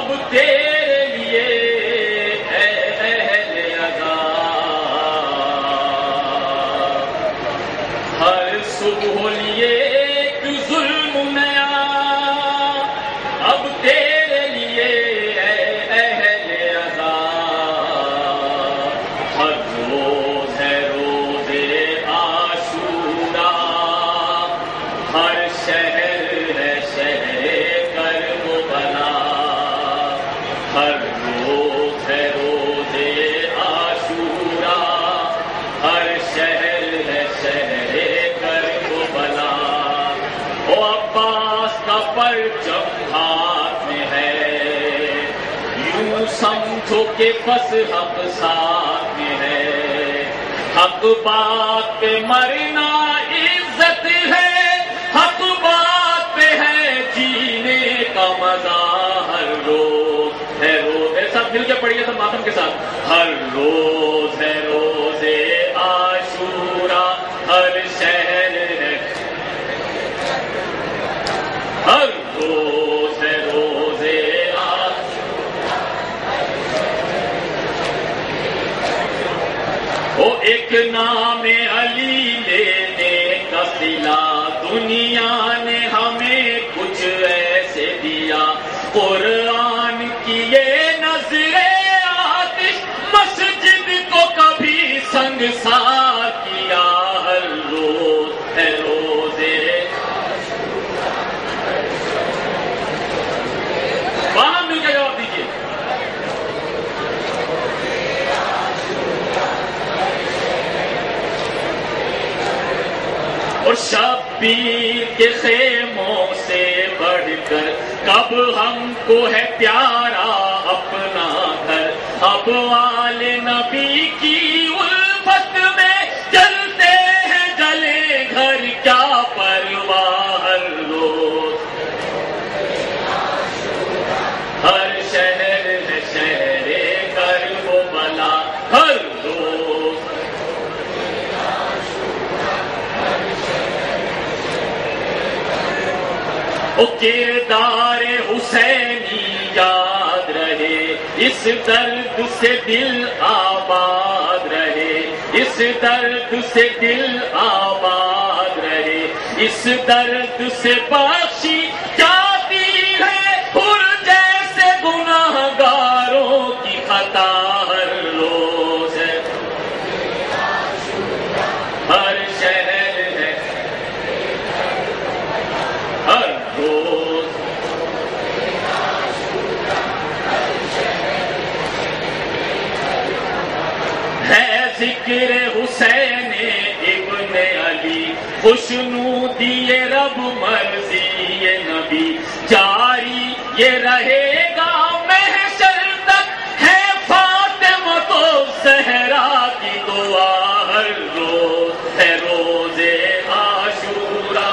اب تیرے لیے اے اہل ادا، ہر صبح لیے ایک ظلم نیا، اب تیرے لیے اے اہل ادا، ہر روز ہے روز عاشورا، ہر شہر ہے شہر کربلا، ہر روز ہے روز عاشورا، ہر شہر ہے شہر کربلا، او عباس کا پرچم ہاتھ میں ہے، یوں سمجھو کہ بس حق ساتھ میں ہے، حق بات پہ مرنا عزت ہے، حق بات پہ ہے جینے کا مزہ، ہر روز ہے روز، سب مل کے پڑھیے سب ماتم کے ساتھ، ہر روز ہے روز عاشورا، ہر شہر ہے، ہر روز ہے روز عاشورا، او ایک نام علی لینے کا صلہ، دنیا نے ہمیں کچھ ایسے دیا، قرآن کی یہ نظر آتش مسجد کو کبھی سنگسار کیا، ہر روز ہے روز، وہاں مل کے جواب دیجیے، اور شبیر کے خیموں سے بڑھ کر کب ہم کو ہے پیارا اپنا گھر، اب آل نبی کی الفت میں جلتے ہیں جلے گھر، کیا پرواہ، ہر روز ہر شہر ہے شہر کربلا، ہر روز او کردار حسینی یاد رہے، اس درد سے دل آباد رہے، اس درد سے دل آباد رہے، اس درد سے بخشی جاتی ہے پھر جیسے گناہ گاروں کی خطا، ہر روز ہے ہر شہر ہے، ہر روز ہے ذکر حسین ابن علی، خوشنودی رب مرضی نبی، جاری یہ رہے گا محشر تک، ہے فاطمہ تو زہرا کی دعا، ہر روز ہے روز عاشورا،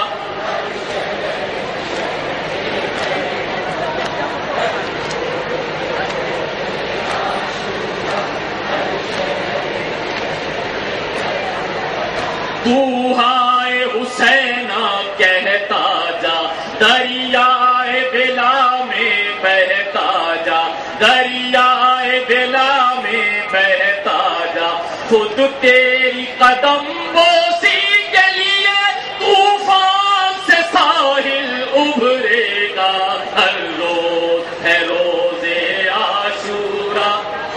تو ہائے حسینہ کہتا جا، دریائے بلا میں بہتا جا، دریائے بلا میں بہتا جا، خود تیری قدم بوسی کے لیے طوفان سے ساحل ابھرے گا، ہر روز ہے روز عاشورا،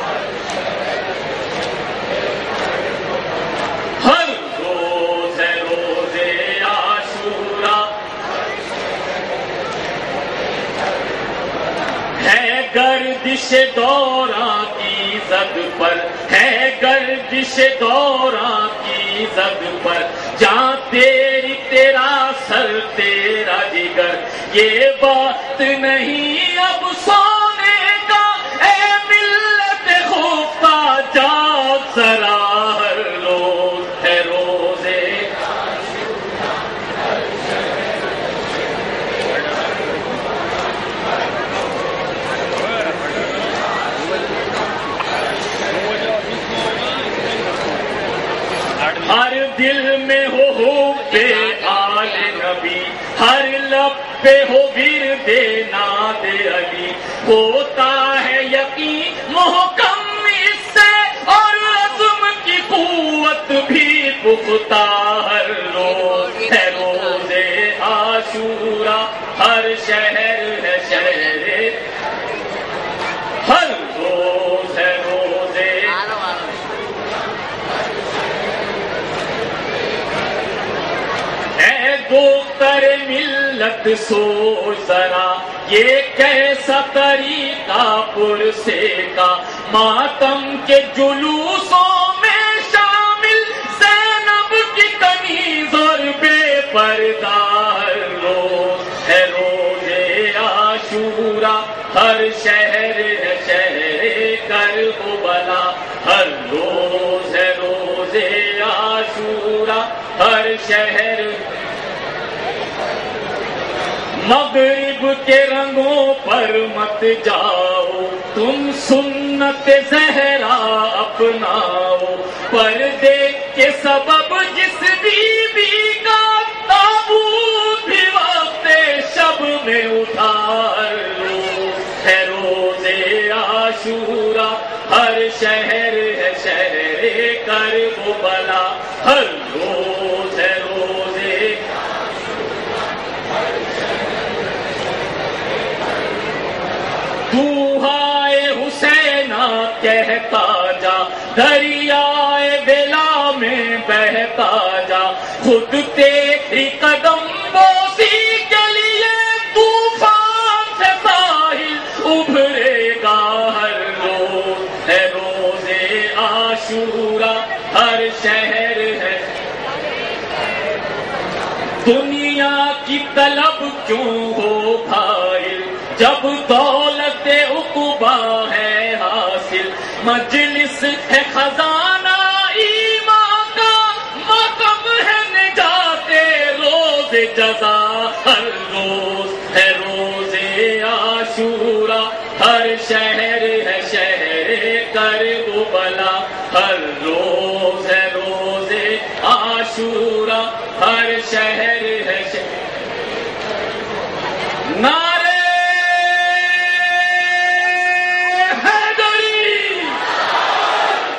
ہر روز ہے روز عاشورا، ہے گردش دوراں کی زد پر، ہے گردش دوراں کی زد پر، جہاں تیری تیرا سر تیرا جگر، یہ بات نہیں اب سونے کا، اے ملت خفتہ جاگ ذرا، ہر روز ہے روز ہر دل میں ہو بے آل نبی، ہر لب پہ ہو ورد ناد علی، ہوتا ہے یقین محکم اس سے اور عزم کی قوت بھی پختہ. ہر روز ہے روز عاشورا، ہر شہر ہے شہر، ہر روز ہے روز. اے دختر ملت سوچ ذرا، یہ کیسا طریقہ پرسے کا، ماتم کے جلوسوں میں شامل زینب کی کنیز اور بے پردہ. ہر روز ہے روز عاشورا، ہر شہر ہے شہر کربلا. ہر روز ہے روز عاشورا، ہر شہر. مغرب کے رنگوں پر مت جاؤ تم، سنت زہرا اپناؤ. پردے کے سبب جس بیوی کا تابوت بھی وقت شب میں اٹھا. ہر روز ہے روز عاشورا، ہر شہر ہے شہر کربلا. ہر روز ہے روز. دوہائے حسینہ کہتا جا، دریائے بلا میں بہتا جا. خود تیری قدم بوسی کے لیے طوفان سے ساحل ابھرے گا. ہر روز ہے روز عاشورا، ہر شہر ہے. دنیا کی طلب کیوں ہو بھائی جب دولت عقبا ہے حاصل. مجلس ہے خزانہ ایمان کا، مقام ہے نجات روز جزا. ہر روز ہے روز عاشورا، ہر شہر ہے شہر کربلا. ہر روز ہے روز عاشورا، ہر شہر ہے شہر